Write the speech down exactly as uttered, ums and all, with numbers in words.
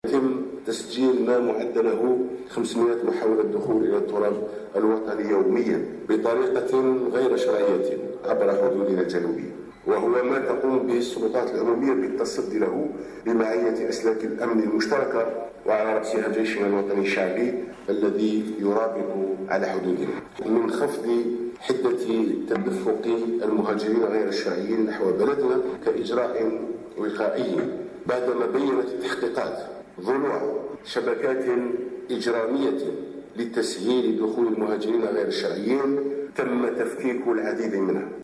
يتم تسجيل ما معدله خمسمائة محاولة دخول إلى التراب الوطني يوميا بطريقة غير شرعية عبر حدودنا الجنوبية، وهو ما تقوم به السلطات العمومية بالتصدي له بمعية أسلاك الأمن المشتركة، وعلى رأسها جيشنا الوطني الشعبي الذي يرابط على حدودنا، من خفض حدة تدفق المهاجرين غير الشرعيين نحو بلدنا كإجراء وقائي، بعدما بينت التحقيقات ضلوع شبكات إجرامية لتسهيل دخول المهاجرين غير الشرعيين تم تفكيك العديد منها.